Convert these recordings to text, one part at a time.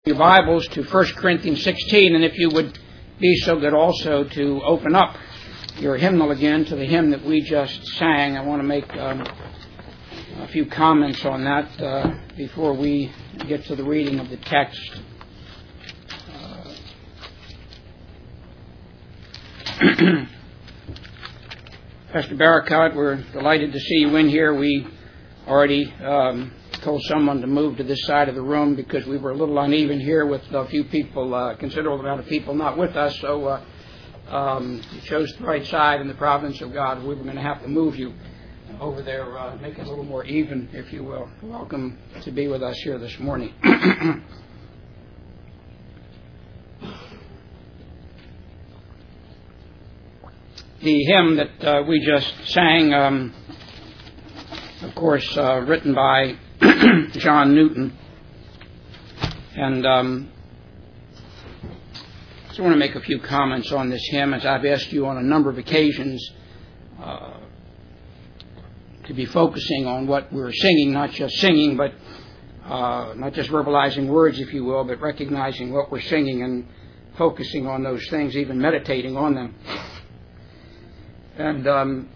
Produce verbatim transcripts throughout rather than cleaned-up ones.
Your Bibles to First Corinthians sixteen, and if you would be so good also to open up your hymnal again to the hymn that we just sang. I want to make um, a few comments on that uh, before we get to the reading of the text. Uh, Pastor Barakat, we're delighted to see you in here. We already um, told someone to move to this side of the room because we were a little uneven here with a few people, a uh, considerable amount of people not with us. So uh, um, you chose the right side in the providence of God. We were going to have to move you over there, uh, make it a little more even, if you will. Welcome to be with us here this morning. The hymn that uh, we just sang, um, of course, uh, written by John Newton, and um, I just want to make a few comments on this hymn, as I've asked you on a number of occasions uh, to be focusing on what we're singing, not just singing, but uh, not just verbalizing words, if you will, but recognizing what we're singing and focusing on those things, even meditating on them. And um,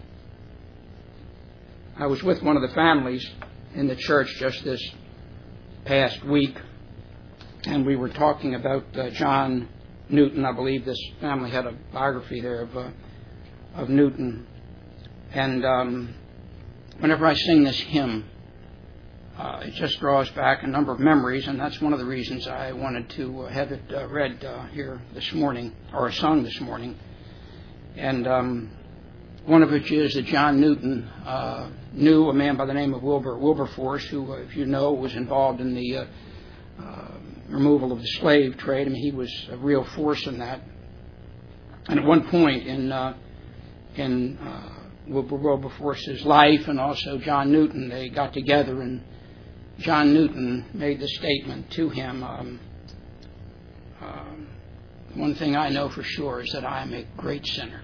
I was with one of the families in the church just this past week, and we were talking about uh, John Newton. I believe this family had a biography there of uh, of Newton. And um, whenever I sing this hymn, uh, it just draws back a number of memories, and that's one of the reasons I wanted to uh, have it uh, read uh, here this morning, or sung this morning. And um, one of which is that John Newton uh, knew a man by the name of Wilbur Wilberforce, who, uh, if you know, was involved in the uh, uh, removal of the slave trade. I mean, he was a real force in that. And at one point in uh, in uh, Wilbur Wilberforce's life, and also John Newton, they got together, and John Newton made the statement to him, um, uh, one thing I know for sure is that I am a great sinner.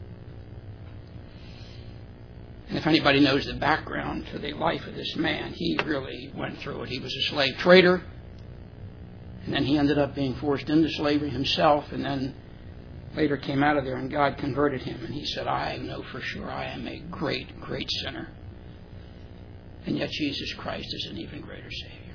And if anybody knows the background to the life of this man, he really went through it. He was a slave trader, and then he ended up being forced into slavery himself, and then later came out of there, and God converted him. And he said, I know for sure I am a great, great sinner. And yet Jesus Christ is an even greater Savior.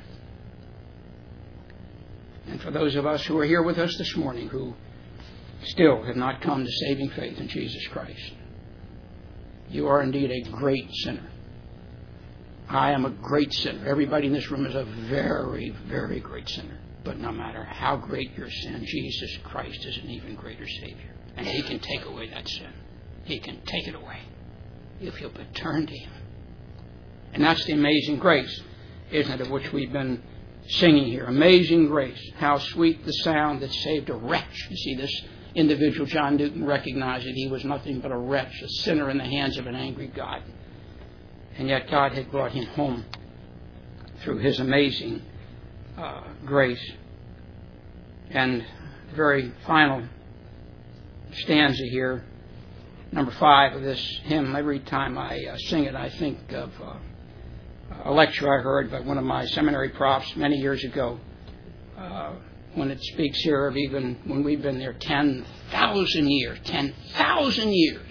And for those of us who are here with us this morning who still have not come to saving faith in Jesus Christ, you are indeed a great sinner. I am a great sinner. Everybody in this room is a very, very great sinner. But no matter how great your sin, Jesus Christ is an even greater Savior. And He can take away that sin. He can take it away if you'll but turn to Him. And that's the amazing grace, isn't it, of which we've been singing here. Amazing grace. How sweet the sound that saved a wretch. You see, this individual, John Newton, recognized that he was nothing but a wretch, a sinner in the hands of an angry God. And yet God had brought him home through His amazing uh, grace. And the very final stanza here, number five of this hymn, every time I uh, sing it, I think of uh, a lecture I heard by one of my seminary profs many years ago, uh, when it speaks here of even when we've been there ten thousand years, ten thousand years.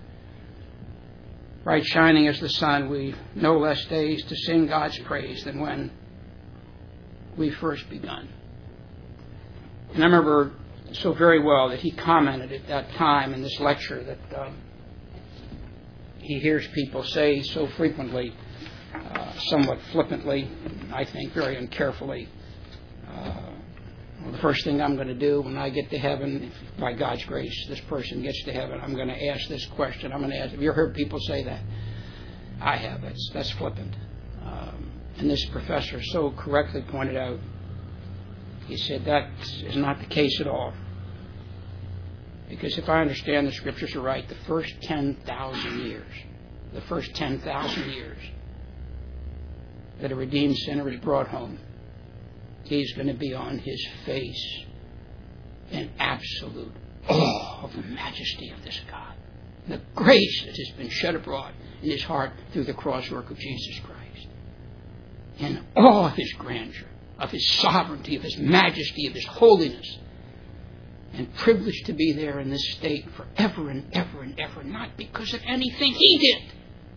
Bright shining as the sun, we've no less days to sing God's praise than when we first begun. And I remember so very well that he commented at that time in this lecture that um, he hears people say so frequently, uh, somewhat flippantly, I think very uncarefully, uh, well, the first thing I'm going to do when I get to heaven, if by God's grace this person gets to heaven, I'm going to ask this question. I'm going to ask, have you heard people say that? I have. That's, that's flippant. Um, and this professor so correctly pointed out, he said that is not the case at all. Because if I understand the Scriptures are right, the first ten thousand years, the first ten thousand years that a redeemed sinner is brought home, he's going to be on his face in absolute awe of the majesty of this God. The grace that has been shed abroad in his heart through the cross work of Jesus Christ. In awe of His grandeur. of His sovereignty, of His majesty, of His holiness, and privileged to be there in this state forever and ever and ever, not because of anything He did,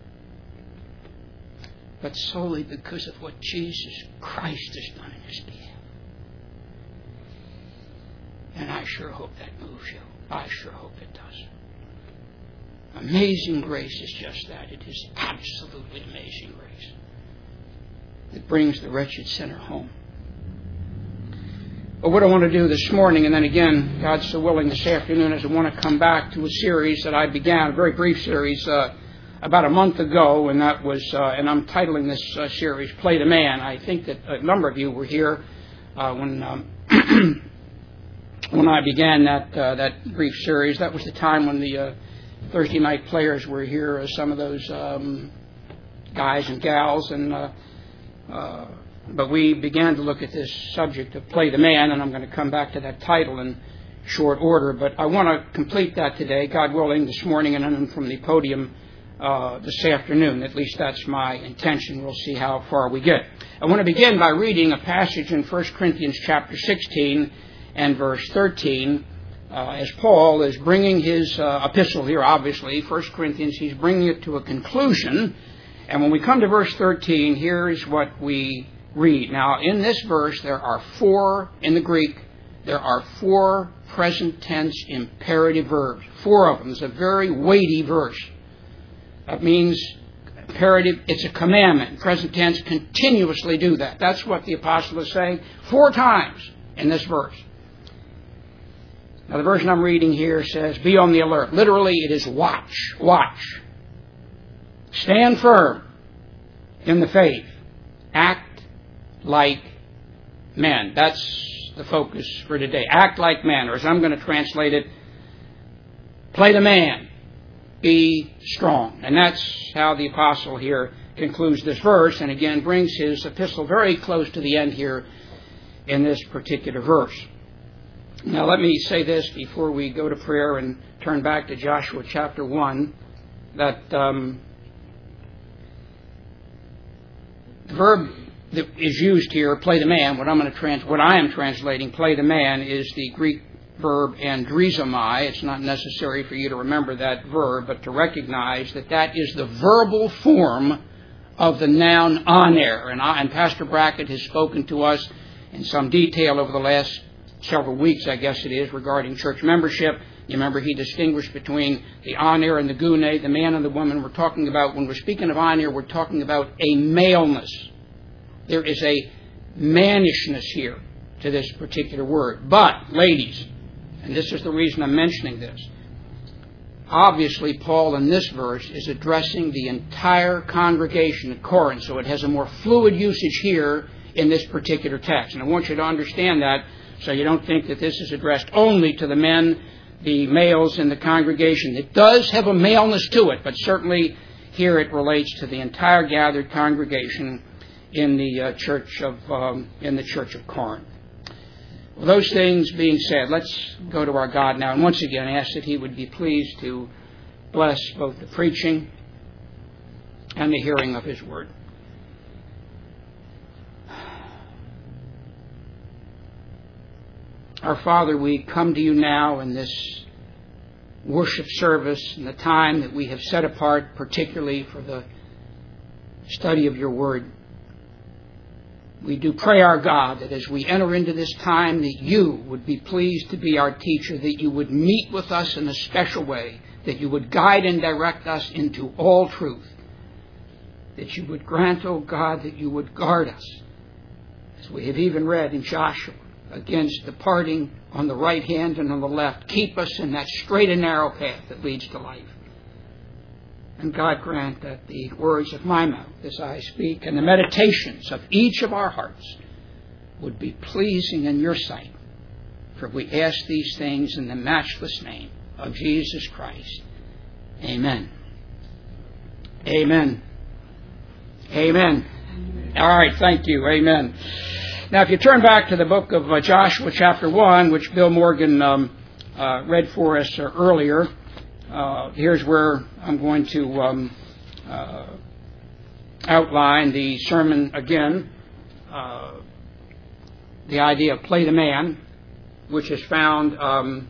but solely because of what Jesus Christ has done in His behalf. And I sure hope that moves you. I sure hope it does. Amazing grace is just that. It is absolutely amazing grace. It brings the wretched sinner home. But what I want to do this morning, and then again, God's so willing this afternoon, is I want to come back to a series that I began, a very brief series, uh, about a month ago, and that was, uh, and I'm titling this uh, series, Play the Man. I think that a number of you were here uh, when um, when I began that uh, that brief series. That was the time when the uh, Thursday night players were here, uh, some of those um, guys and gals, and uh, uh, but we began to look at this subject of Play the Man, and I'm going to come back to that title in short order. But I want to complete that today, God willing, this morning, and then from the podium uh, this afternoon. At least that's my intention. We'll see how far we get. I want to begin by reading a passage in First Corinthians chapter sixteen and verse thirteen. Uh, as Paul is bringing his uh, epistle here, obviously, First Corinthians, he's bringing it to a conclusion. And when we come to verse thirteen, here is what we read. Now, in this verse, there are four, in the Greek, there are four present tense imperative verbs. Four of them. It's a very weighty verse. That means imperative, it's a commandment. Present tense, continuously do that. That's what the apostle is saying four times in this verse. Now, the version I'm reading here says, be on the alert. Literally, it is watch, watch. Stand firm in the faith. Act like men. That's the focus for today. Act like men, or as I'm going to translate it, play the man. Be strong. And that's how the apostle here concludes this verse, and again brings his epistle very close to the end here in this particular verse. Now let me say this before we go to prayer and turn back to Joshua chapter one, that um, the verb that is used here, play the man, what I'm going to trans- what I am translating, play the man, is the Greek verb andrizomai. It's not necessary for you to remember that verb, but to recognize that that is the verbal form of the noun aner. And, I, and Pastor Brackett has spoken to us in some detail over the last several weeks, I guess it is, regarding church membership. You remember he distinguished between the aner and the gune, the man and the woman. We're talking about, when we're speaking of aner, we're talking about a maleness. There is a mannishness here to this particular word. But, ladies, and this is the reason I'm mentioning this, obviously Paul in this verse is addressing the entire congregation at Corinth, so it has a more fluid usage here in this particular text. And I want you to understand that, so you don't think that this is addressed only to the men, the males in the congregation. It does have a maleness to it, but certainly here it relates to the entire gathered congregation in the uh, church of um, in the church of Corinth. Well, those things being said, let's go to our God now, and once again ask that He would be pleased to bless both the preaching and the hearing of His word. Our Father, we come to you now in this worship service and the time that we have set apart, particularly for the study of your word. We do pray, our God, that as we enter into this time, that you would be pleased to be our teacher, that you would meet with us in a special way, that you would guide and direct us into all truth, that you would grant, O God, that you would guard us, as we have even read in Joshua, against departing on the right hand and on the left. Keep us in that straight and narrow path that leads to life. And God grant that the words of my mouth as I speak and the meditations of each of our hearts would be pleasing in your sight. For we ask these things in the matchless name of Jesus Christ. Amen. Amen. Amen. All right, thank you. Amen. Now, if you turn back to the book of uh, Joshua chapter one, which Bill Morgan um, uh, read for us uh, earlier, uh, here's where I'm going to um, uh, outline the sermon again. Uh, the idea of play the man, which is found um,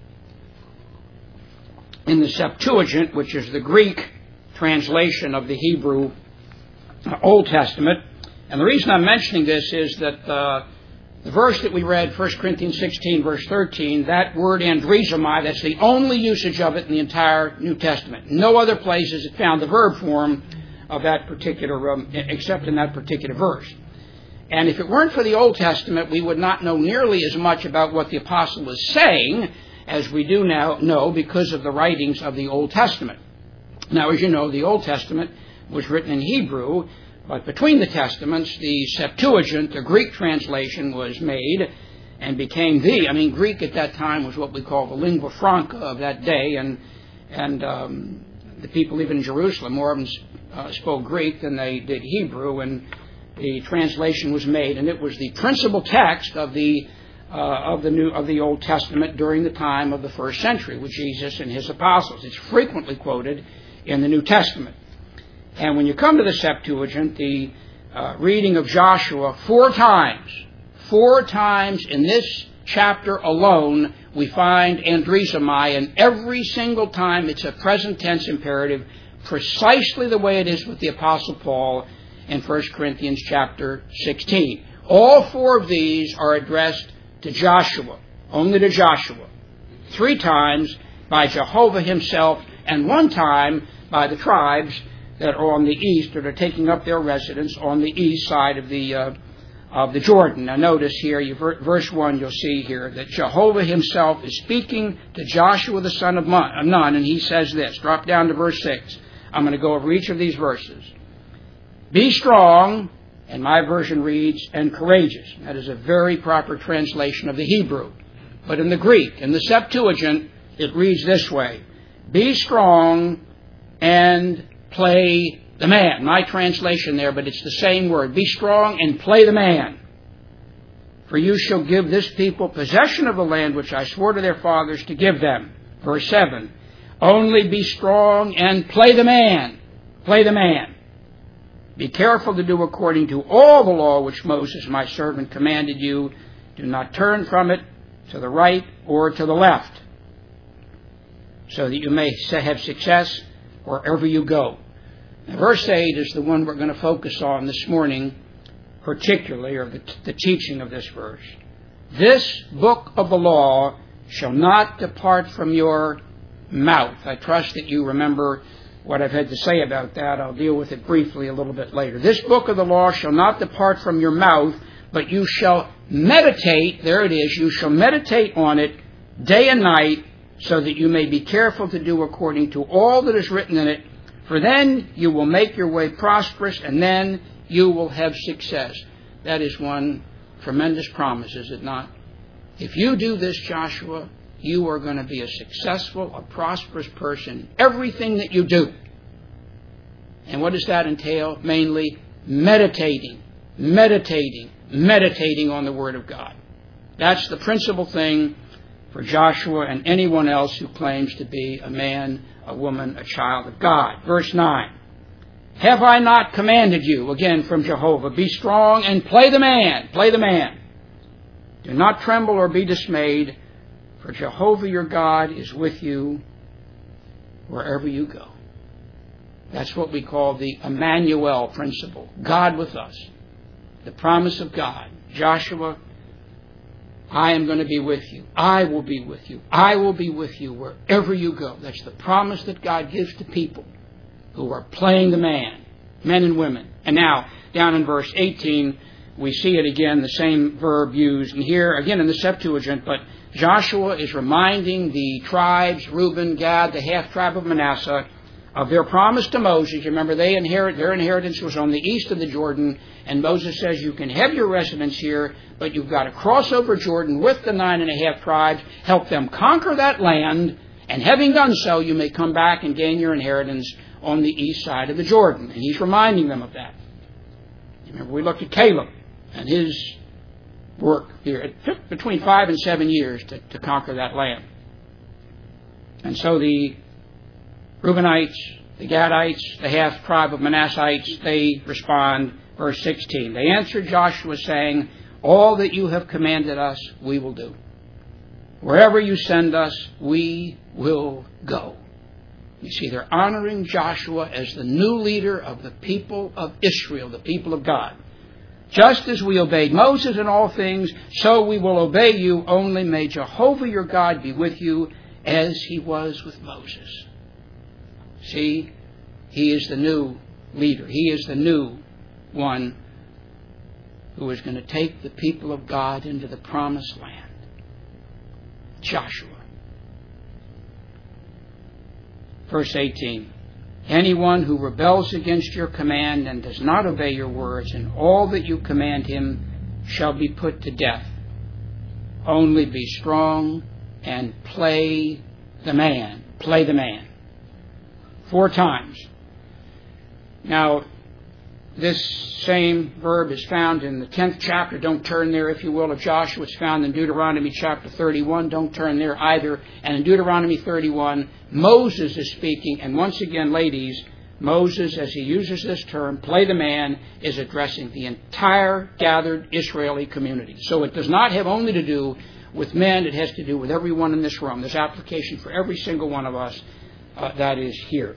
in the Septuagint, which is the Greek translation of the Hebrew Old Testament. And the reason I'm mentioning this is that uh, the verse that we read, First Corinthians sixteen, verse thirteen, that word andrizomai, that's the only usage of it in the entire New Testament. No other place is it found the verb form of that particular, um, except in that particular verse. And if it weren't for the Old Testament, we would not know nearly as much about what the apostle was saying as we do now know because of the writings of the Old Testament. Now, as you know, the Old Testament was written in Hebrew, but between the Testaments, the Septuagint, the Greek translation, was made and became the, I mean, Greek at that time was what we call the lingua franca of that day, and and um, the people even in Jerusalem, more of them uh, spoke Greek than they did Hebrew, and the translation was made, and it was the principal text of the uh, of the new of the Old Testament during the time of the first century with Jesus and his apostles. It's frequently quoted in the New Testament. And when you come to the Septuagint, the uh, reading of Joshua, four times, four times in this chapter alone, we find andrizomai, and every single time it's a present tense imperative, precisely the way it is with the Apostle Paul in First Corinthians chapter sixteen. All four of these are addressed to Joshua, only to Joshua. Three times by Jehovah himself, and one time by the tribes that are on the east, that are taking up their residence on the east side of the uh, of the Jordan. Now notice here, you, verse one, you'll see here that Jehovah himself is speaking to Joshua the son of Nun, and he says this. Drop down to verse six. I'm going to go over each of these verses. Be strong, and my version reads, and courageous. That is a very proper translation of the Hebrew. But in the Greek, in the Septuagint, it reads this way. Be strong and play the man. My translation there, but it's the same word. Be strong and play the man. For you shall give this people possession of the land which I swore to their fathers to give them. Verse seven. Only be strong and play the man. Play the man. Be careful to do according to all the law which Moses my servant commanded you. Do not turn from it to the right or to the left, so that you may have success wherever you go. Now, verse eight is the one we're going to focus on this morning, particularly, or the, the teaching of this verse. This book of the law shall not depart from your mouth. I trust that you remember what I've had to say about that. I'll deal with it briefly a little bit later. This book of the law shall not depart from your mouth, but you shall meditate, there it is, you shall meditate on it day and night, so that you may be careful to do according to all that is written in it. For then you will make your way prosperous, and then you will have success. That is one tremendous promise, is it not? If you do this, Joshua, you are going to be a successful, a prosperous person in everything that you do. And what does that entail? Mainly meditating, meditating, meditating on the Word of God. That's the principal thing for Joshua and anyone else who claims to be a man, a woman, a child of God. Verse nine. Have I not commanded you, again from Jehovah, be strong and play the man, play the man. Do not tremble or be dismayed, for Jehovah your God is with you wherever you go. That's what we call the Emmanuel principle. God with us. The promise of God. Joshua, I am going to be with you. I will be with you. I will be with you wherever you go. That's the promise that God gives to people who are playing the man, men and women. And now, down in verse eighteen, we see it again, the same verb used. And here, again in the Septuagint, but Joshua is reminding the tribes, Reuben, Gad, the half-tribe of Manasseh, of their promise to Moses. Remember, they inherit, their inheritance was on the east of the Jordan, and Moses says, you can have your residence here, but you've got to cross over Jordan with the nine and a half tribes, help them conquer that land, and having done so, you may come back and gain your inheritance on the east side of the Jordan. And he's reminding them of that. Remember, we looked at Caleb and his work here. It took between five and seven years to, to conquer that land. And so the Reubenites, the Gadites, the half-tribe of Manassites, they respond, verse sixteen. They answered Joshua, saying, All that you have commanded us, we will do. Wherever you send us, we will go. You see, they're honoring Joshua as the new leader of the people of Israel, the people of God. Just as we obeyed Moses in all things, so we will obey you. Only may Jehovah your God be with you as he was with Moses. See, he is the new leader. He is the new one who is going to take the people of God into the promised land. Joshua. Verse eighteen. Anyone who rebels against your command and does not obey your words, and all that you command him shall be put to death. Only be strong and play the man. Play the man. Four times. Now, this same verb is found in the tenth chapter. Don't turn there, if you will, of Joshua. It's found in Deuteronomy chapter thirty-one. Don't turn there either. And in Deuteronomy thirty-one, Moses is speaking. And once again, ladies, Moses, as he uses this term, play the man, is addressing the entire gathered Israeli community. So it does not have only to do with men. It has to do with everyone in this room. There's application for every single one of us uh, that is here.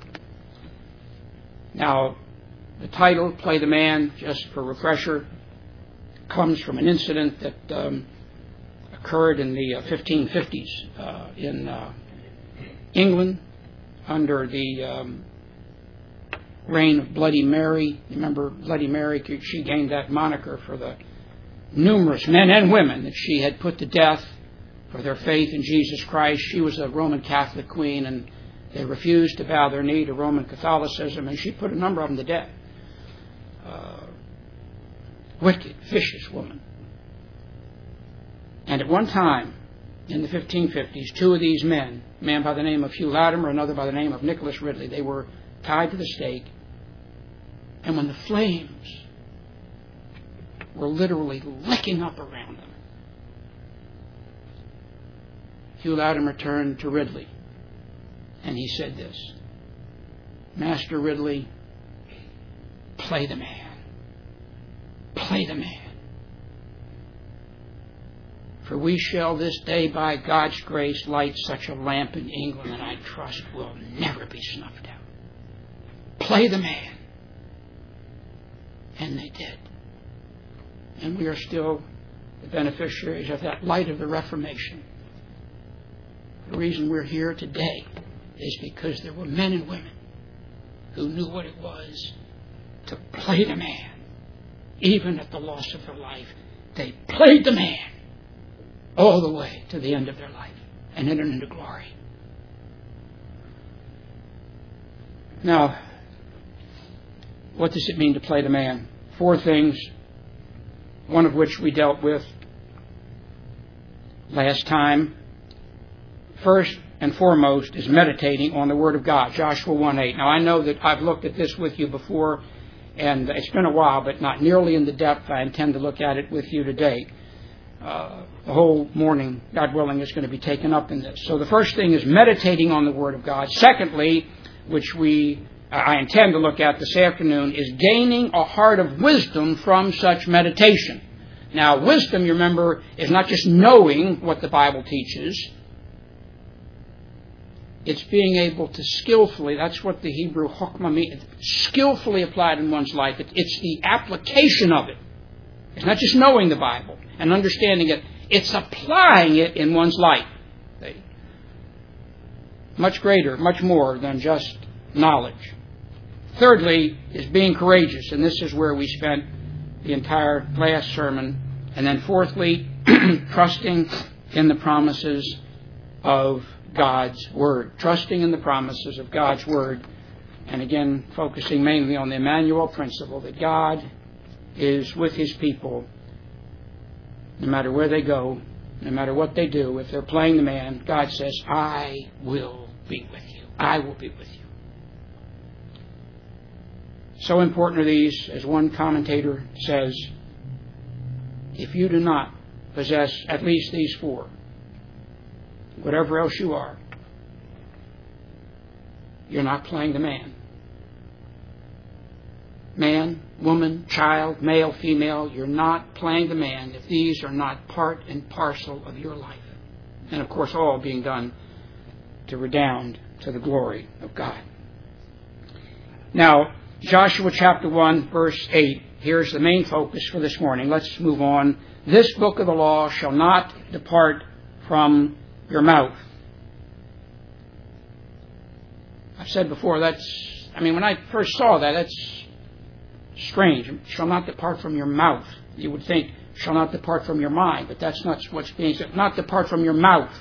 Now, the title, Play the Man, just for refresher, comes from an incident that um, occurred in the uh, fifteen fifties uh, in uh, England under the um, reign of Bloody Mary. Remember Bloody Mary? She gained that moniker for the numerous men and women that she had put to death for their faith in Jesus Christ. She was a Roman Catholic queen, and they refused to bow their knee to Roman Catholicism, and she put a number of them to death. Uh, wicked, vicious woman. And at one time, in the fifteen fifties, two of these men, a man by the name of Hugh Latimer, another by the name of Nicholas Ridley, they were tied to the stake. And when the flames were literally licking up around them, Hugh Latimer turned to Ridley and he said this: Master Ridley, play the man. Play the man. For we shall this day, by God's grace, light such a lamp in England that I trust will never be snuffed out. Play the man. And they did. And we are still the beneficiaries of that light of the Reformation. The reason we're here today is because there were men and women who knew what it was to play the man. Even at the loss of their life, they played the man all the way to the end of their life and entered into glory. Now, what does it mean to play the man? Four things, one of which we dealt with last time. First and foremost is meditating on the Word of God, Joshua one eight. Now, I know that I've looked at this with you before, and it's been a while, but not nearly in the depth I intend to look at it with you today. Uh, the whole morning, God willing, is going to be taken up in this. So the first thing is meditating on the Word of God. Secondly, which we I intend to look at this afternoon, is gaining a heart of wisdom from such meditation. Now, wisdom, you remember, is not just knowing what the Bible teaches. It's being able to skillfully, that's what the Hebrew chokmah means, skillfully applied in one's life. It's the application of it. It's not just knowing the Bible and understanding it. It's applying it in one's life. Much greater, much more than just knowledge. Thirdly is being courageous, and this is where we spent the entire last sermon. And then fourthly, trusting in the promises of God's Word. Trusting in the promises of God's Word. And again, focusing mainly on the Emmanuel principle that God is with His people no matter where they go, no matter what they do. If they're playing the man, God says, I will be with you. I will be with you. So important are these, as one commentator says, if you do not possess at least these four, whatever else you are, you're not playing the man. man, woman, child, male, female, you're not playing the man if these are not part and parcel of your life. And of course, all being done to redound to the glory of God. Now, Joshua chapter one, verse eight. Here's the main focus for this morning. Let's move on. This book of the law shall not depart from your mouth. I've said before, that's, I mean, when I first saw that, that's strange. Shall not depart from your mouth. You would think, shall not depart from your mind, but that's not what's being said. Not depart from your mouth.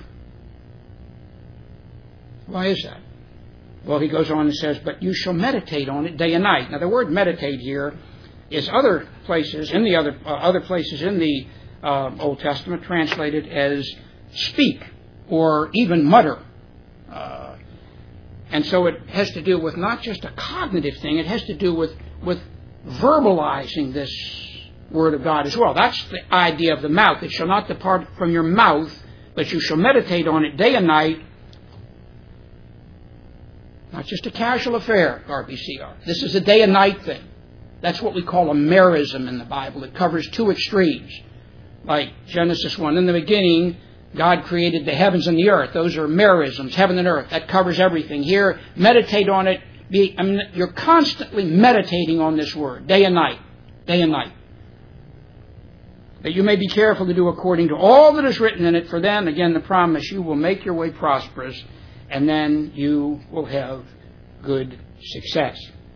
Why is that? Well, he goes on and says, but you shall meditate on it day and night. Now, the word meditate here is other places, in the other uh, other places in the uh, Old Testament translated as speak or even mutter. Uh, and so it has to do with not just a cognitive thing, it has to do with, with verbalizing this Word of God as well. That's the idea of the mouth. It shall not depart from your mouth, but you shall meditate on it day and night. Not just a casual affair, R B C R. This is a day and night thing. That's what we call a merism in the Bible. It covers two extremes. Like Genesis one, in the beginning, God created the heavens and the earth. Those are merisms, heaven and earth. That covers everything. Here, meditate on it. Be, I mean, you're constantly meditating on this word, day and night, day and night. That you may be careful to do according to all that is written in it, for then, again, the promise, you will make your way prosperous, and then you will have good success.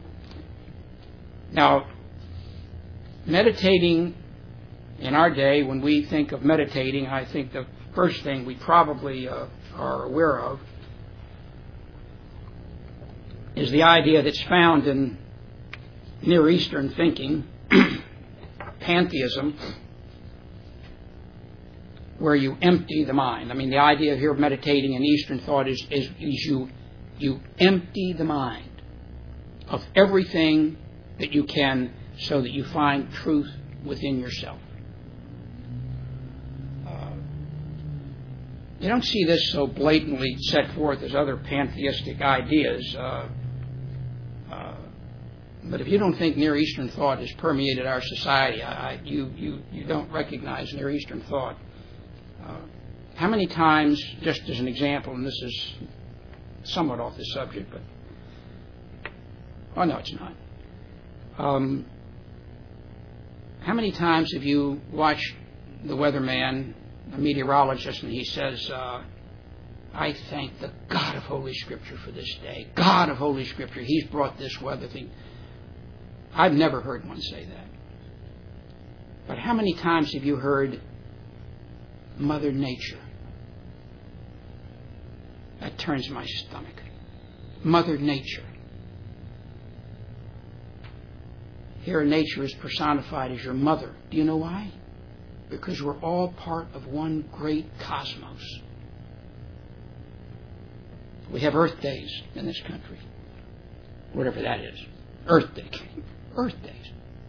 Now, meditating in our day, when we think of meditating, I think the first thing we probably uh, are aware of is the idea that's found in Near Eastern thinking, pantheism, where you empty the mind. I mean, the idea here of meditating in Eastern thought is, is, is you, you empty the mind of everything that you can so that you find truth within yourself. Uh, you don't see this so blatantly set forth as other pantheistic ideas. Uh, uh, but if you don't think Near Eastern thought has permeated our society, I, I, you, you, you don't recognize Near Eastern thought. Uh, how many times, just as an example, and this is somewhat off the subject, but, oh no, it's not. Um, how many times have you watched the weatherman, the meteorologist, and he says, uh, I thank the God of Holy Scripture for this day. God of Holy Scripture, He's brought this weather thing. I've never heard one say that. But how many times have you heard Mother Nature? That turns my stomach. Mother Nature. Here, nature is personified as your mother. Do you know why? Because we're all part of one great cosmos. We have Earth Days in this country. Whatever that is. Earth Day. Earth Days.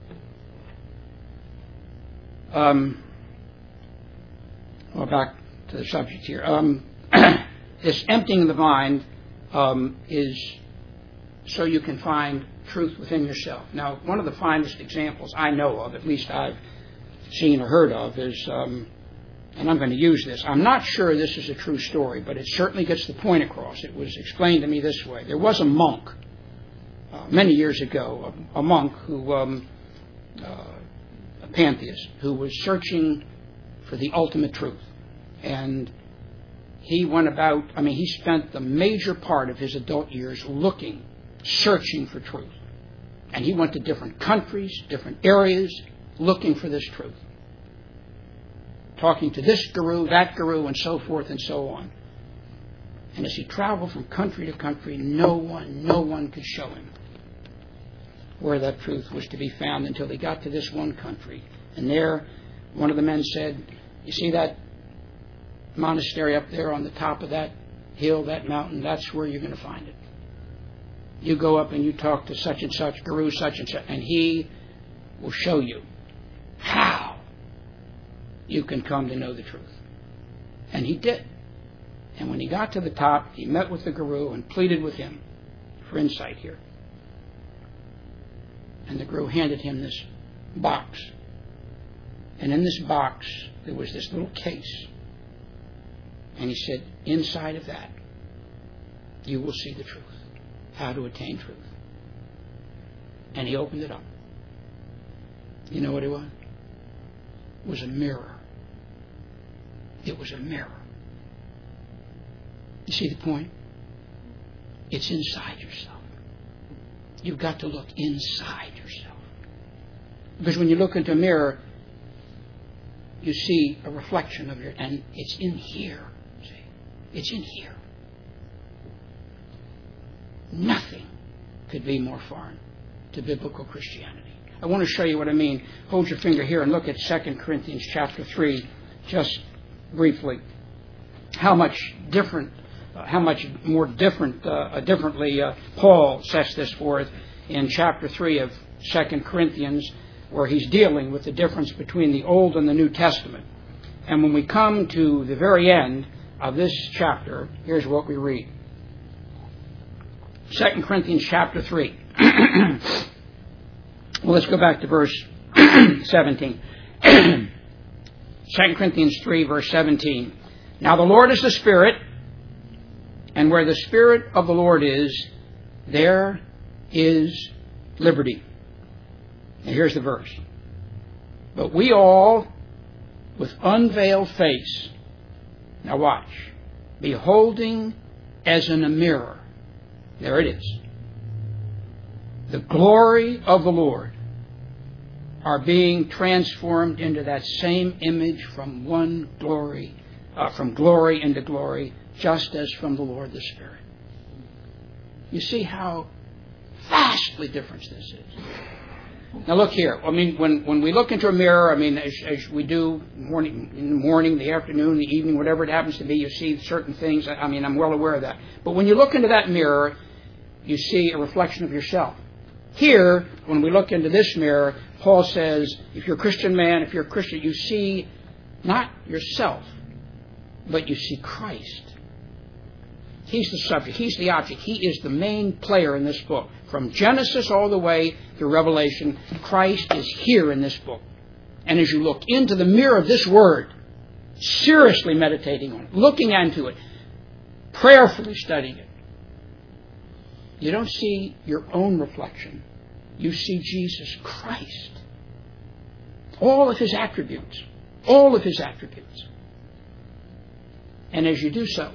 Um, well, back to the subject here. Um, this emptying the mind um, is so you can find truth within yourself. Now, one of the finest examples I know of, at least I've seen or heard of, is, um, and I'm going to use this. I'm not sure this is a true story, but it certainly gets the point across. It was explained to me this way. There was a monk uh, many years ago, a, a monk who, um, uh, a pantheist, who was searching for the ultimate truth. And he went about, I mean, he spent the major part of his adult years looking, searching for truth. And he went to different countries, different areas, looking for this truth. Talking to this guru, that guru, and so forth and so on. And as he traveled from country to country, no one, no one could show him where that truth was to be found until he got to this one country. And there, one of the men said, you see that monastery up there on the top of that hill, that mountain, that's where you're going to find it. You go up and you talk to such and such, guru such and such, and he will show you how you can come to know the truth. And he did. And when he got to the top, he met with the guru and pleaded with him for insight here. And the Guru handed him this box. And in this box, there was this little case. And he said, inside of that, you will see the truth. How to attain truth. And he opened it up. You know what it was? It was a mirror. It was a mirror. You see the point? It's inside yourself. You've got to look inside yourself. Because when you look into a mirror, you see a reflection of your, and it's in here. See? It's in here. Nothing could be more foreign to biblical Christianity. I want to show you what I mean. Hold your finger here and look at Second Corinthians chapter three, just briefly. How much different, uh, how much more different, uh, differently uh, Paul sets this forth in chapter three of Second Corinthians, where he's dealing with the difference between the Old and the New Testament. And when we come to the very end of this chapter, here's what we read. Second Corinthians chapter three. Well, let's go back to verse seventeen. Second Corinthians three, verse seventeen. Now the Lord is the Spirit, and where the Spirit of the Lord is, there is liberty. And here's the verse. But we all, with unveiled face, now watch, beholding as in a mirror, there it is, the glory of the Lord, are being transformed into that same image from one glory, uh, from glory into glory, just as from the Lord the Spirit. You see how vastly different this is. Now look here. I mean, when, when we look into a mirror, I mean, as, as we do morning, in the morning, the afternoon, the evening, whatever it happens to be, you see certain things. I mean, I'm well aware of that. But when you look into that mirror, you see a reflection of yourself. Here, when we look into this mirror, Paul says, if you're a Christian man, if you're a Christian, you see not yourself, but you see Christ. He's the subject. He's the object. He is the main player in this book. From Genesis all the way to Revelation, Christ is here in this book. And as you look into the mirror of this Word, seriously meditating on it, looking into it, prayerfully studying it, you don't see your own reflection. You see Jesus Christ. All of His attributes. All of His attributes. And as you do so,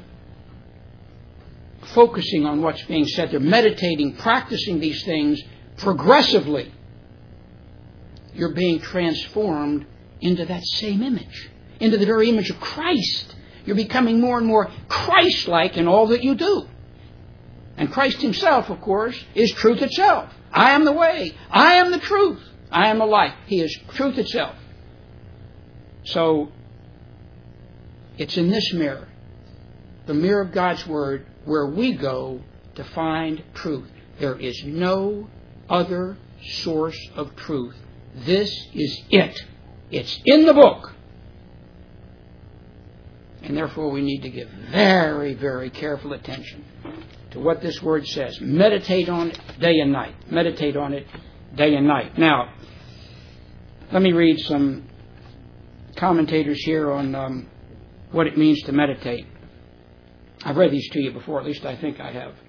focusing on what's being said there, meditating, practicing these things progressively, you're being transformed into that same image, into the very image of Christ. You're becoming more and more Christ-like in all that you do. And Christ Himself, of course, is truth itself. I am the way. I am the truth. I am the life. He is truth itself. So, it's in this mirror, the mirror of God's Word, where we go to find truth. There is no other source of truth. This is it. It's in the book. And therefore we need to give very, very careful attention to what this Word says. Meditate on it day and night. Meditate on it day and night. Now, let me read some commentators here on um, what it means to meditate. I've read these to you before, at least I think I have.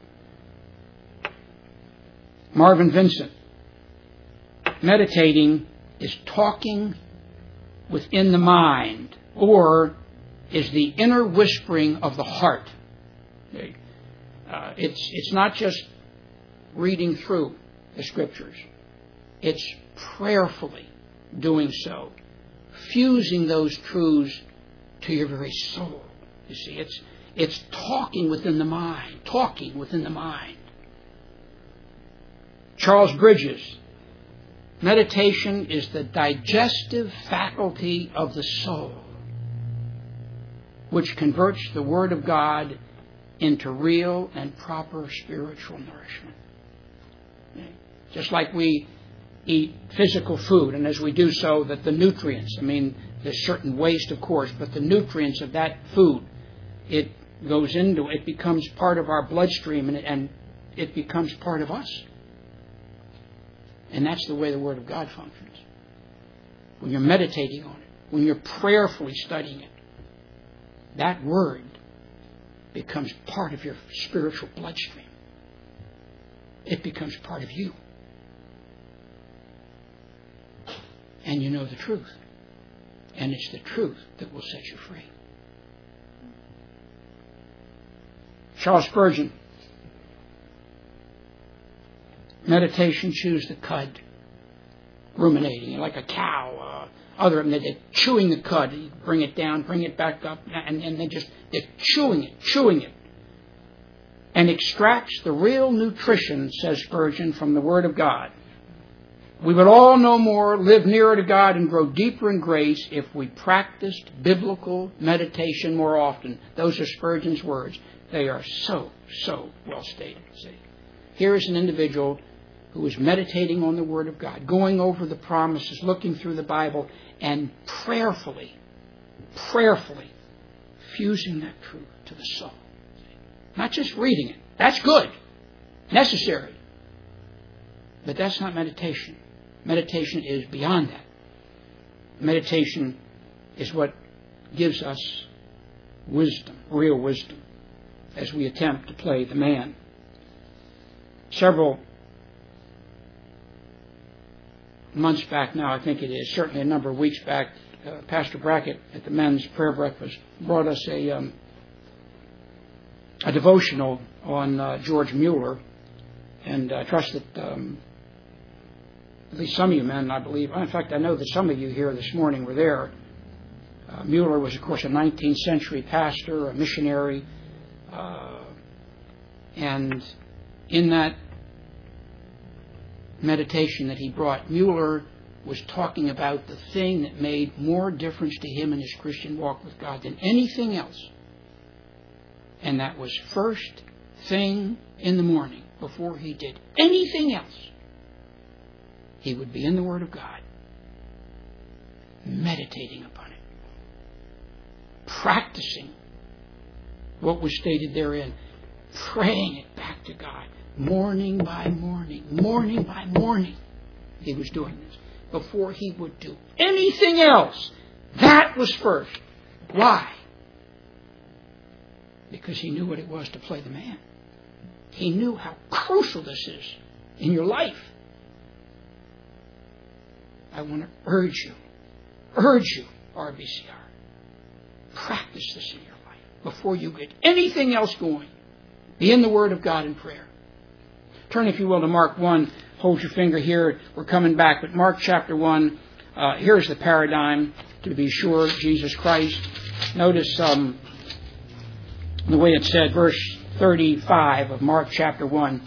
Marvin Vincent. Meditating is talking within the mind, or is the inner whispering of the heart. Uh, it's, it's not just reading through the Scriptures. It's prayerfully doing so, fusing those truths to your very soul. You see, it's It's talking within the mind. Talking within the mind. Charles Bridges. Meditation is the digestive faculty of the soul, which converts the Word of God into real and proper spiritual nourishment. Just like we eat physical food, and as we do so, that the nutrients, I mean, there's certain waste, of course, but the nutrients of that food, it goes into, it becomes part of our bloodstream, and it, and it becomes part of us. And that's the way the Word of God functions. When you're meditating on it, when you're prayerfully studying it, that Word becomes part of your spiritual bloodstream. It becomes part of you. And you know the truth. And it's the truth that will set you free. Charles Spurgeon. Meditation chews the cud. Ruminating, like a cow. Uh, other than they're chewing the cud. You bring it down, bring it back up, and, and they just, they're chewing it, chewing it. And extracts the real nutrition, says Spurgeon, from the Word of God. We would all know more, live nearer to God, and grow deeper in grace if we practiced biblical meditation more often. Those are Spurgeon's words. They are so, so well stated. See? Here is an individual who is meditating on the Word of God, going over the promises, looking through the Bible, and prayerfully, prayerfully fusing that truth to the soul. Not just reading it. That's good. Necessary. But that's not meditation. Meditation is beyond that. Meditation is what gives us wisdom, real wisdom, as we attempt to play the man. Several months back now, I think it is, certainly a number of weeks back, uh, Pastor Brackett at the men's prayer breakfast brought us a um, a devotional on uh, George Mueller, and I trust that um, at least some of you men, I believe, in fact, I know that some of you here this morning were there. Uh, Mueller was, of course, a nineteenth century pastor, a missionary, uh, and in that meditation that he brought, Mueller was talking about the thing that made more difference to him in his Christian walk with God than anything else. And that was first thing in the morning, before he did anything else, he would be in the Word of God, meditating upon it, practicing what was stated therein, praying it back to God, morning by morning, morning by morning. He was doing this before he would do anything else. That was first. Why? Because he knew what it was to play the man. He knew how crucial this is in your life. I want to urge you, urge you, R B C R, practice this in your life before you get anything else going. Be in the Word of God in prayer. Turn, if you will, to Mark one. Hold your finger here. We're coming back. But Mark chapter one, uh, here's the paradigm, to be sure, Jesus Christ. Notice um, the way it said, verse thirty-five of Mark chapter one.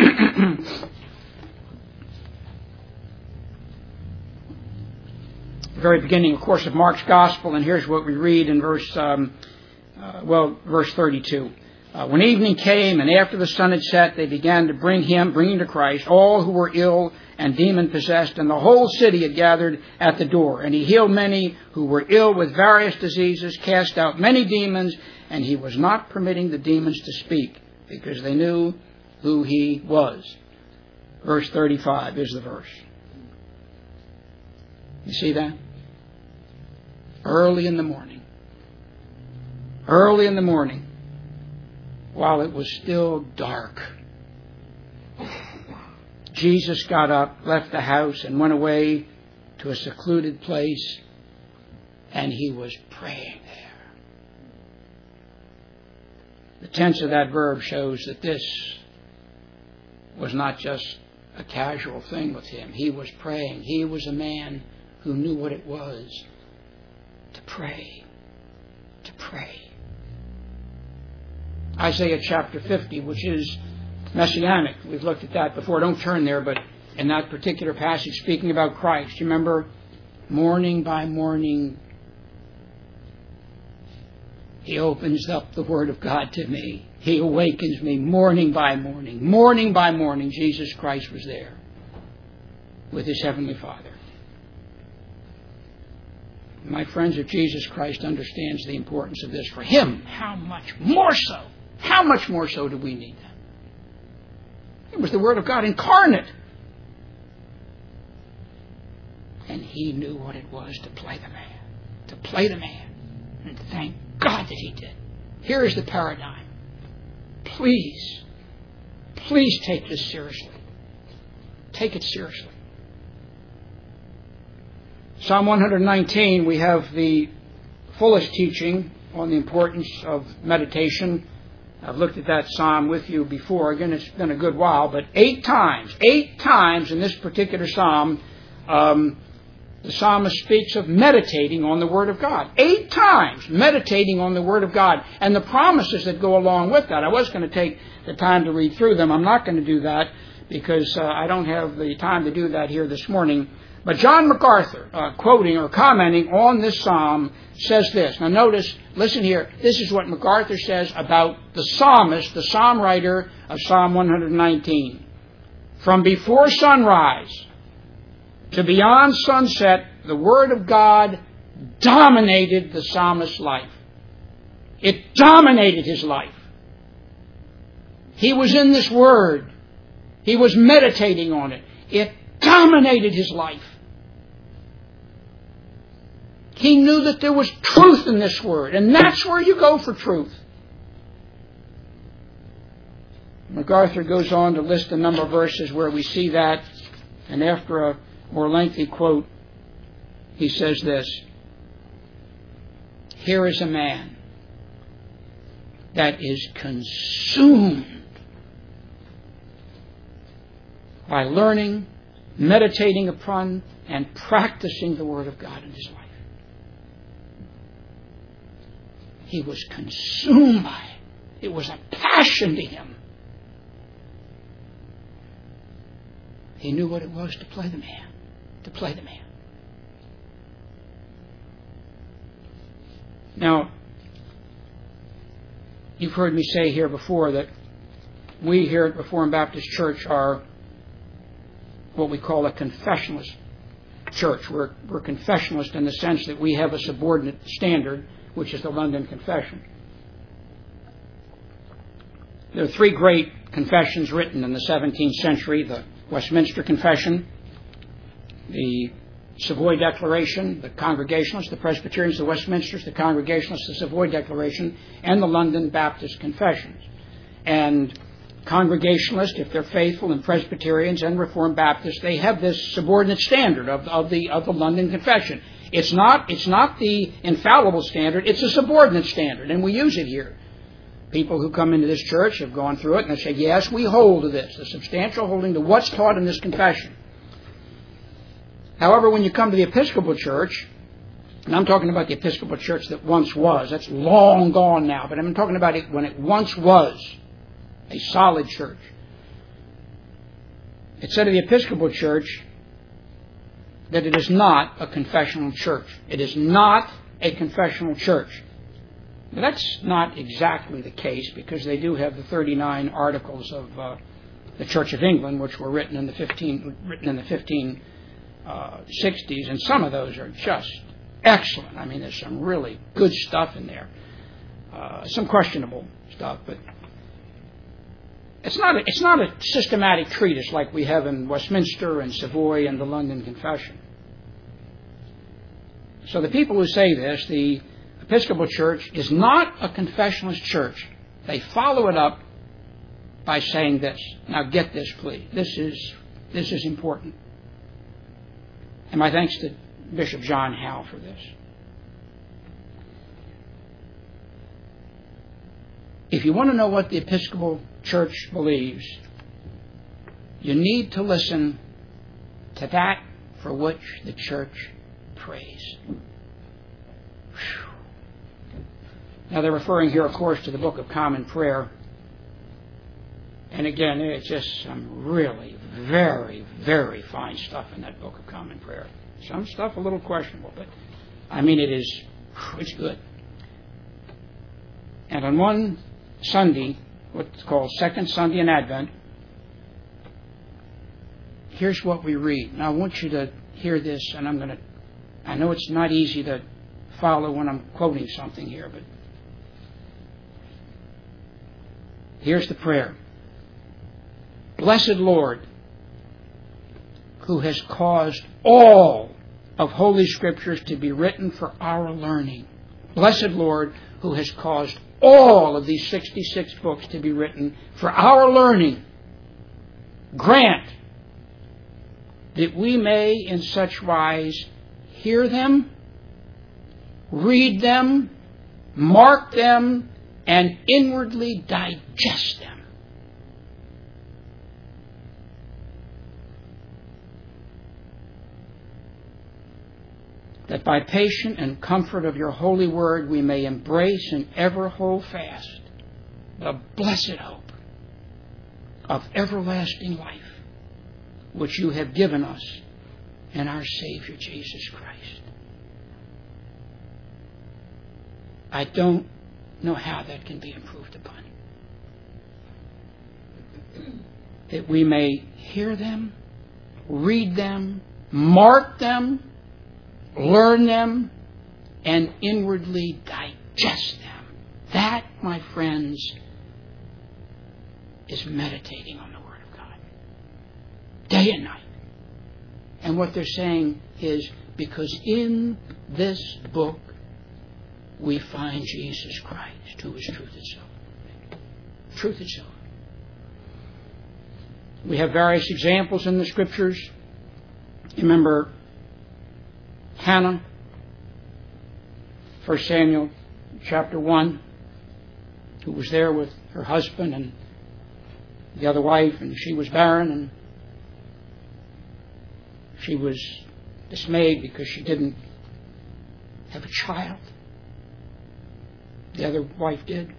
The very beginning, of course, of Mark's Gospel, and here's what we read in verse, um, uh, well, verse thirty-two. Uh, when evening came and after the sun had set, they began to bring him, bringing to Christ, all who were ill and demon-possessed, and the whole city had gathered at the door. And he healed many who were ill with various diseases, cast out many demons, and he was not permitting the demons to speak, because they knew who he was. Verse thirty-five is the verse. You see that? Early in the morning. Early in the morning. While it was still dark, Jesus got up, left the house, and went away to a secluded place, and he was praying there. The tense of that verb shows that this was not just a casual thing with him. He was praying. He was a man who knew what it was to pray, to pray. Isaiah chapter fifty, which is messianic. We've looked at that before. Don't turn there, but in that particular passage, speaking about Christ, you remember, morning by morning, he opens up the Word of God to me. He awakens me morning by morning. Morning by morning, Jesus Christ was there with his Heavenly Father. My friends, if Jesus Christ understands the importance of this for him, how much more so? How much more so do we need that? It was the Word of God incarnate. And he knew what it was to play the man. To play the man. And thank God that he did. Here is the paradigm. Please, please take this seriously. Take it seriously. Psalm one nineteen, we have the fullest teaching on the importance of meditation. I've looked at that psalm with you before. Again, it's been a good while, but eight times, eight times in this particular psalm, um, the psalmist speaks of meditating on the Word of God. Eight times meditating on the Word of God and the promises that go along with that. I was going to take the time to read through them. I'm not going to do that because uh, I don't have the time to do that here this morning. But John MacArthur, uh, quoting or commenting on this psalm, says this. Now notice, listen here, this is what MacArthur says about the psalmist, the psalm writer of Psalm one nineteen. From before sunrise to beyond sunset, the Word of God dominated the psalmist's life. It dominated his life. He was in this Word. He was meditating on it. It dominated his life. He knew that there was truth in this Word, and that's where you go for truth. MacArthur goes on to list a number of verses where we see that, and after a more lengthy quote, he says this: here is a man that is consumed by learning, meditating upon, and practicing the Word of God in his life. He was consumed by it. It was a passion to him. He knew what it was to play the man. To play the man. Now, you've heard me say here before that we here at Reformed Baptist Church are what we call a confessionalist church. We're, we're confessionalist in the sense that we have a subordinate standard, which is the London Confession. There are three great confessions written in the seventeenth century: the Westminster Confession, the Savoy Declaration, the Congregationalists, the Presbyterians, the Westminsters, the Congregationalists, the Savoy Declaration, and the London Baptist Confessions. And Congregationalists, if they're faithful, and Presbyterians and Reformed Baptists, they have this subordinate standard of, of the of the London Confession. It's not it's not the infallible standard; it's a subordinate standard, and we use it here. People who come into this church have gone through it and they say, yes, we hold to this, the substantial holding to what's taught in this confession. However, when you come to the Episcopal Church, and I'm talking about the Episcopal Church that once was, that's long gone now, but I'm talking about it when it once was a solid church. It said of the Episcopal Church that it is not a confessional church. It is not a confessional church. Now, that's not exactly the case, because they do have the thirty-nine articles of uh, the Church of England, which were written in the fifteen written in the fifteen sixties, and some of those are just excellent. I mean, there's some really good stuff in there, uh, some questionable stuff, but it's not a, it's not a systematic treatise like we have in Westminster and Savoy and the London Confession. So the people who say this, the Episcopal Church, is not a confessionalist church. They follow it up by saying this. Now get this, please. This is this is important. And my thanks to Bishop John Howe for this. If you want to know what the Episcopal Church believes, you need to listen to that for which the church prays. Whew. Now, they're referring here, of course, to the Book of Common Prayer. And again, it's just some really very, very fine stuff in that Book of Common Prayer. Some stuff a little questionable, but I mean, it is, it's good. And on one Sunday, what's called Second Sunday in Advent, here's what we read. Now, I want you to hear this, and I'm going to, I know it's not easy to follow when I'm quoting something here, but here's the prayer. Blessed Lord, who has caused all of Holy Scriptures to be written for our learning. Blessed Lord, who has caused all of these sixty-six books to be written for our learning, grant that we may in such wise hear them, read them, mark them, and inwardly digest them. That by patient and comfort of your holy word we may embrace and ever hold fast the blessed hope of everlasting life, which you have given us in our Savior Jesus Christ. I don't know how that can be improved upon. That we may hear them, read them, mark them, learn them, and inwardly digest them. That, my friends, is meditating on the Word of God. Day and night. And what they're saying is, because in this book we find Jesus Christ, who is truth itself. Truth itself. We have various examples in the Scriptures. Remember Hannah, First Samuel chapter one, who was there with her husband and the other wife, and she was barren, and she was dismayed because she didn't have a child. The other wife did.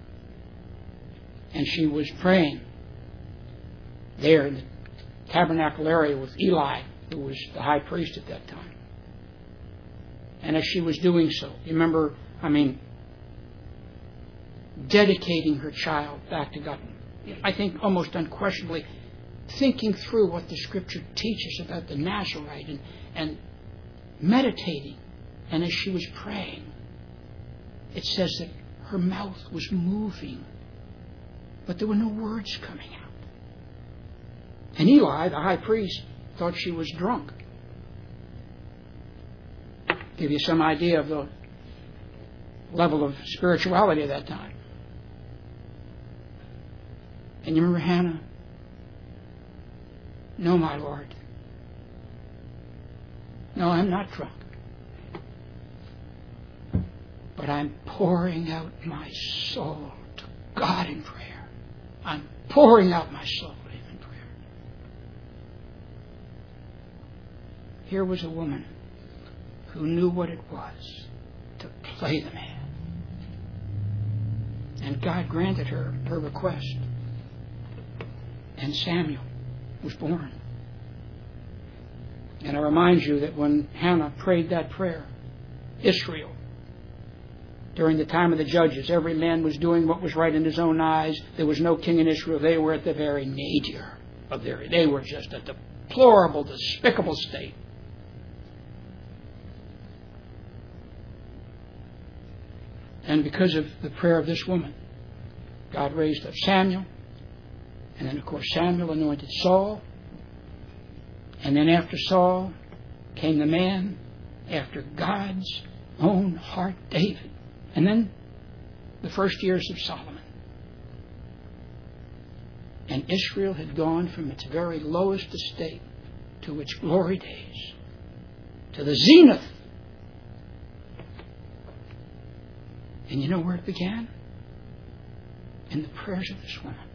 And she was praying there in the tabernacle area with Eli, who was the high priest at that time. And as she was doing so, you remember, I mean, dedicating her child back to God. I think almost unquestionably thinking through what the Scripture teaches about the Nazarite and, and meditating. And as she was praying, it says that her mouth was moving, but there were no words coming out. And Eli, the high priest, thought she was drunk. Give you some idea of the level of spirituality at that time. And you remember Hannah? No, my Lord. No, I'm not drunk. But I'm pouring out my soul to God in prayer. I'm pouring out my soul to Him in prayer. Here was a woman who knew what it was to play the man. And God granted her her request. And Samuel was born. And I remind you that when Hannah prayed that prayer, Israel, during the time of the judges, every man was doing what was right in his own eyes. There was no king in Israel. They were at the very nadir of their... They were just a deplorable, despicable state. And because of the prayer of this woman, God raised up Samuel. And then, of course, Samuel anointed Saul. And then after Saul came the man after God's own heart, David. And then the first years of Solomon. And Israel had gone from its very lowest estate to its glory days, to the zenith. And you know where it began? In the prayers of this woman.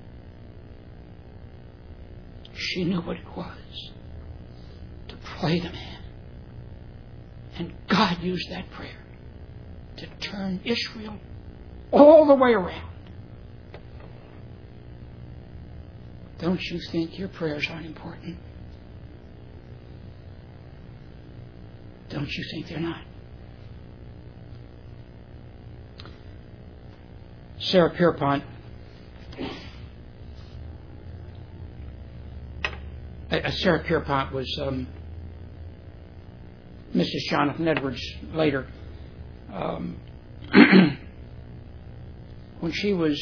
She knew what it was to play the man. And God used that prayer to turn Israel all the way around. Don't you think your prayers aren't important? Don't you think they're not? Sarah Pierpont, uh, Sarah Pierpont was um, Missus Jonathan Edwards later. Um, when she was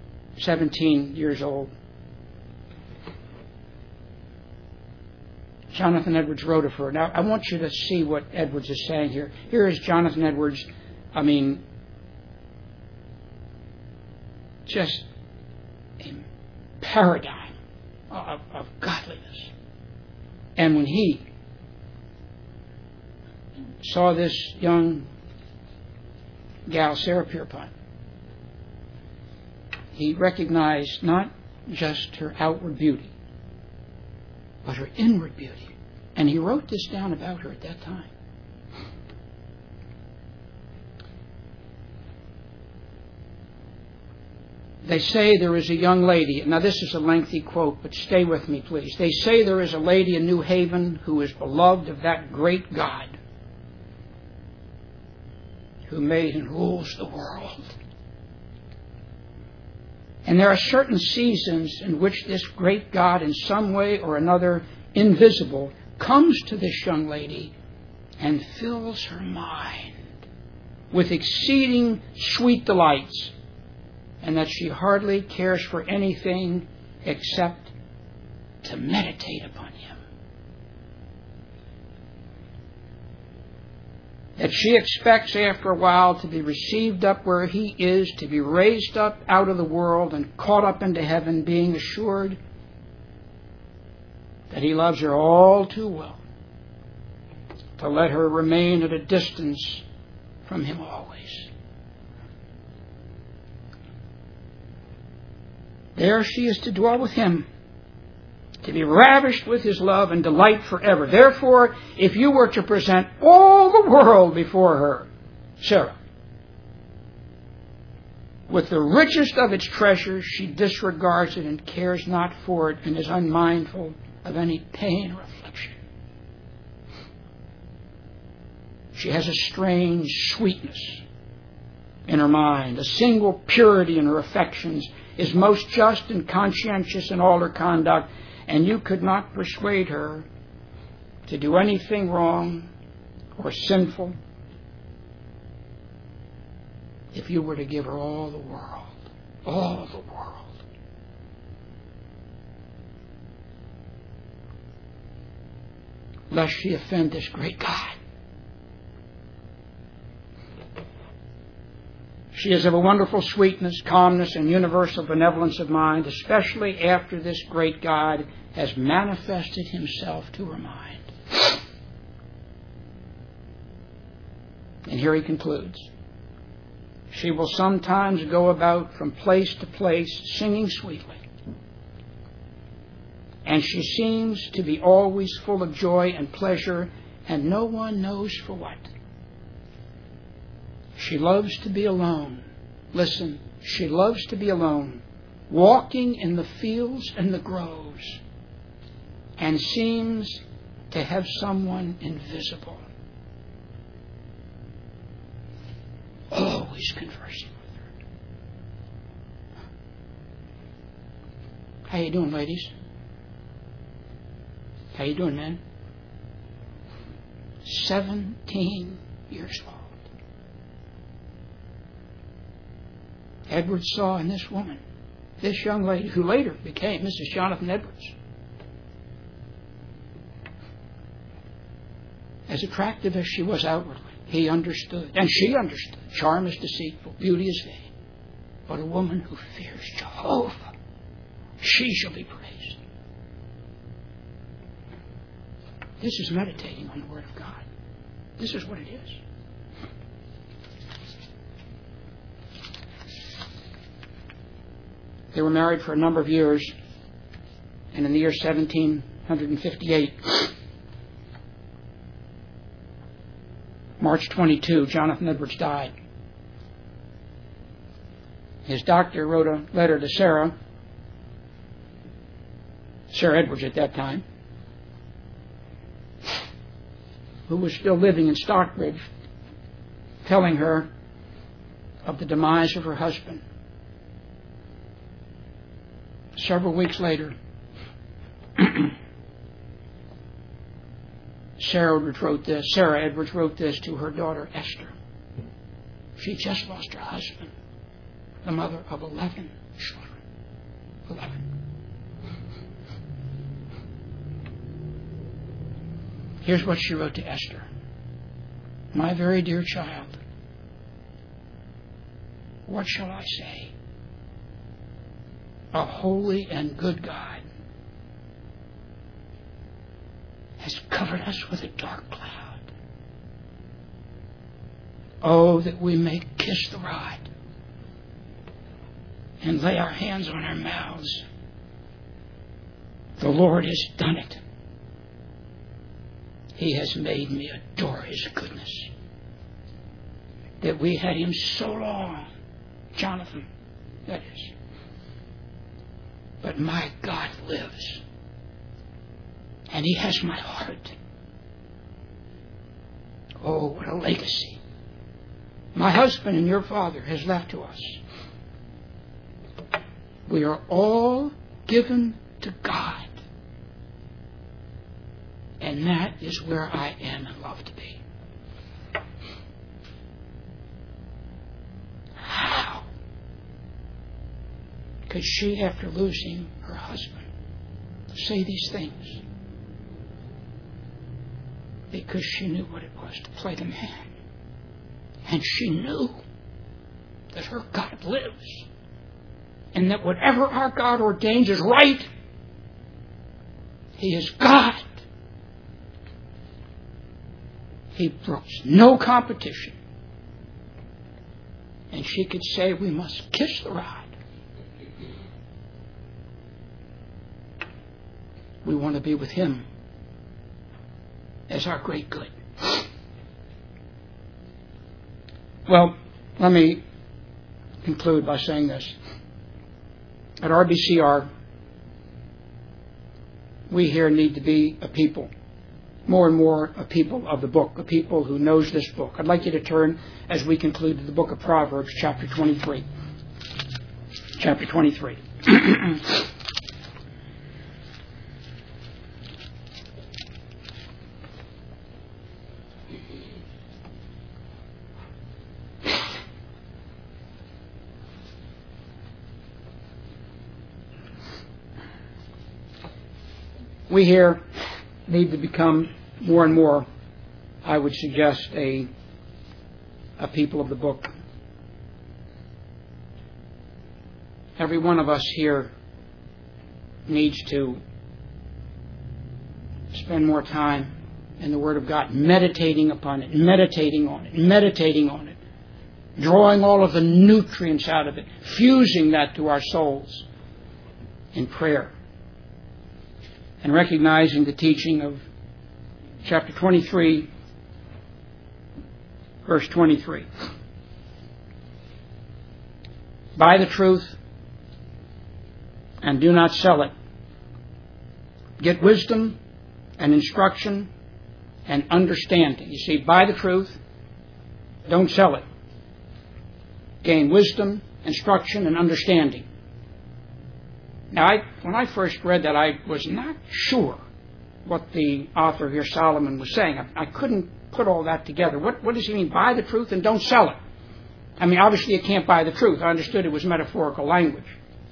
seventeen years old, Jonathan Edwards wrote of her. Now, I want you to see what Edwards is saying here. Here is Jonathan Edwards, I mean, just a paradigm of, of godliness. And when he saw this young gal, Sarah Pierpont, he recognized not just her outward beauty, but her inward beauty. And he wrote this down about her at that time. They say there is a young lady. Now this is a lengthy quote, but stay with me, please. They say there is a lady in New Haven who is beloved of that great God who made and rules the world. And there are certain seasons in which this great God, in some way or another, invisible, comes to this young lady and fills her mind with exceeding sweet delights, and that she hardly cares for anything except to meditate upon Him. That she expects after a while to be received up where He is, to be raised up out of the world and caught up into heaven, being assured that He loves her all too well to let her remain at a distance from Him always. There she is to dwell with Him, to be ravished with His love and delight forever. Therefore, if you were to present all the world before her, Sarah, with the richest of its treasures, she disregards it and cares not for it and is unmindful of any pain or affliction. She has a strange sweetness in her mind, a single purity in her affections, is most just and conscientious in all her conduct, and you could not persuade her to do anything wrong or sinful if you were to give her all the world, all the world. Lest she offend this great God. She is of a wonderful sweetness, calmness, and universal benevolence of mind, especially after this great God has manifested Himself to her mind. And here he concludes. She will sometimes go about from place to place singing sweetly. And she seems to be always full of joy and pleasure, and no one knows for what. She loves to be alone. Listen, she loves to be alone, walking in the fields and the groves, and seems to have someone invisible always conversing with her. How you doing, ladies? How you doing, men? Seventeen years old. Edwards saw in this woman, this young lady, who later became Missus Jonathan Edwards, as attractive as she was outwardly, he understood, and she understood, charm is deceitful, beauty is vain, but a woman who fears Jehovah, she shall be praised. This is meditating on the Word of God. This is what it is. They were married for a number of years, and in the year seventeen fifty-eight, March twenty-second, Jonathan Edwards died. His doctor wrote a letter to Sarah, Sarah Edwards at that time, who was still living in Stockbridge, telling her of the demise of her husband. Several weeks later, Sarah Edwards wrote this. Sarah Edwards wrote this to her daughter Esther. She just lost her husband, the mother of eleven children. Eleven. Here's what she wrote to Esther. My very dear child, what shall I say? A holy and good God has covered us with a dark cloud. Oh, that we may kiss the rod and lay our hands on our mouths. The Lord has done it. He has made me adore His goodness. That we had Him so long, Jonathan, that is. But my God lives. And He has my heart. Oh, what a legacy my husband and your father has left to us. We are all given to God. And that is where I am and love to be. How could she, after losing her husband, say these things? Because she knew what it was to play the man. And she knew that her God lives. And that whatever our God ordains is right. He is God. He brooks no competition. And she could say, we must kiss the rod. We want to be with Him as our great good. Well, let me conclude by saying this. At R B C R, we here need to be a people, more and more a people of the book, a people who knows this book. I'd like you to turn, as we conclude, to the book of Proverbs, chapter twenty-three. Chapter twenty-three. We here need to become more and more, I would suggest, a, a people of the book. Every one of us here needs to spend more time in the Word of God, meditating upon it, meditating on it, meditating on it, drawing all of the nutrients out of it, fusing that to our souls in prayer. And recognizing the teaching of chapter twenty-three, verse twenty-three. Buy the truth and do not sell it. Get wisdom and instruction and understanding. You see, buy the truth, don't sell it. Gain wisdom, instruction, and understanding. Now, I, when I first read that, I was not sure what the author here, Solomon, was saying. I, I couldn't put all that together. What, what does he mean? Buy the truth and don't sell it. I mean, obviously you can't buy the truth. I understood it was metaphorical language.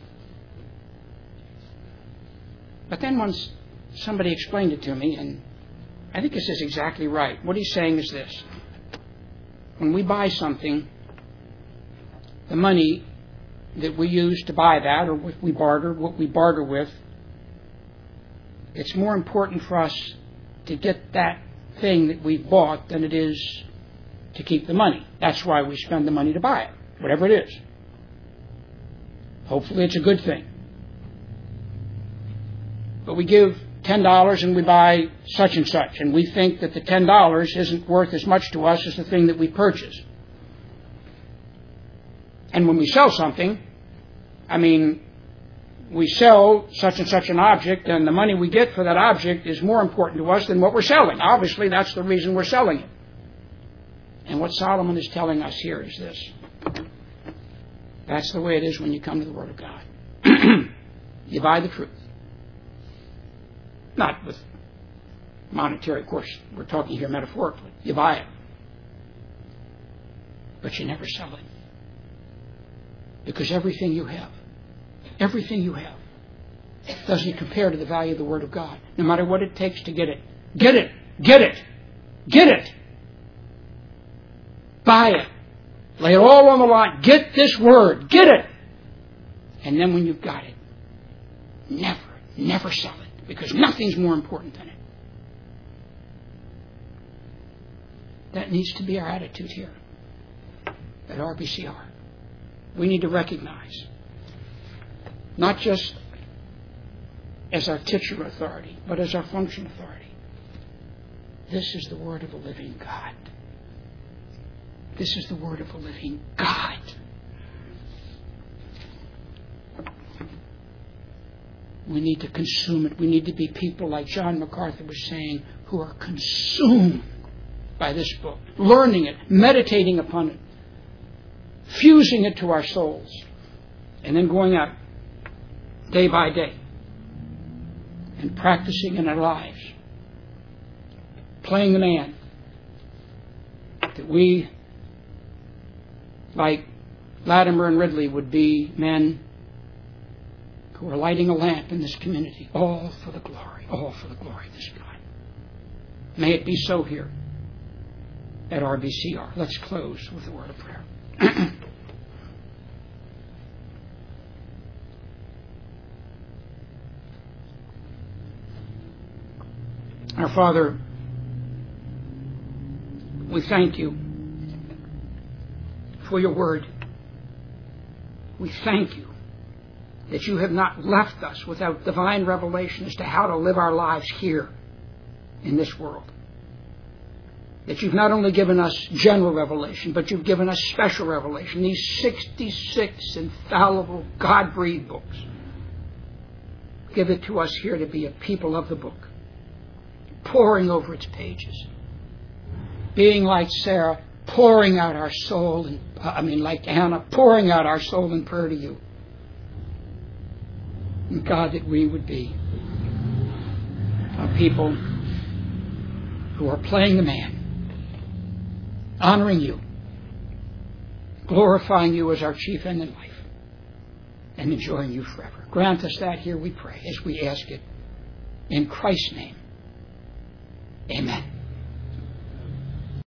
But then once somebody explained it to me, and I think this is exactly right. What he's saying is this. When we buy something, the money that we use to buy that, or what we barter, what we barter with, it's more important for us to get that thing that we've bought than it is to keep the money. That's why we spend the money to buy it, whatever it is. Hopefully it's a good thing. But we give ten dollars and we buy such and such, and we think that the ten dollars isn't worth as much to us as the thing that we purchase. And when we sell something, I mean, we sell such and such an object, and the money we get for that object is more important to us than what we're selling. Obviously, that's the reason we're selling it. And what Solomon is telling us here is this. That's the way it is when you come to the Word of God. You buy the truth. Not with monetary, of course. We're talking here metaphorically. You buy it. But you never sell it. Because everything you have, everything you have, doesn't compare to the value of the Word of God. No matter what it takes to get it, get it Get it. Get it. Buy it. Lay it all on the line. Get this word. Get it. And then when you've got it, never, never sell it, because nothing's more important than it. That needs to be our attitude here at R B C R. We need to recognize, not just as our titular authority, but as our function authority, this is the word of a living God. This is the word of a living God. We need to consume it. We need to be people, like John MacArthur was saying, who are consumed by this book, learning it, meditating upon it, fusing it to our souls, and then going out day by day and practicing in our lives, playing the man, that we, like Latimer and Ridley, would be men who are lighting a lamp in this community, all for the glory, all for the glory of this God. May it be so here at R B C R. Let's close with a word of prayer. Our Father, we thank you for your word. We thank you that you have not left us without divine revelation as to how to live our lives here in this world. That you've not only given us general revelation, but you've given us special revelation. These sixty-six infallible, God-breathed books. Give it to us here to be a people of the book, poring over its pages, being like Sarah, pouring out our soul, and I mean like Anna, pouring out our soul in prayer to you. And God, that we would be a people who are playing the man, honoring you, glorifying you as our chief end in life, and enjoying you forever. Grant us that here, we pray, as we ask it in Christ's name. Amen.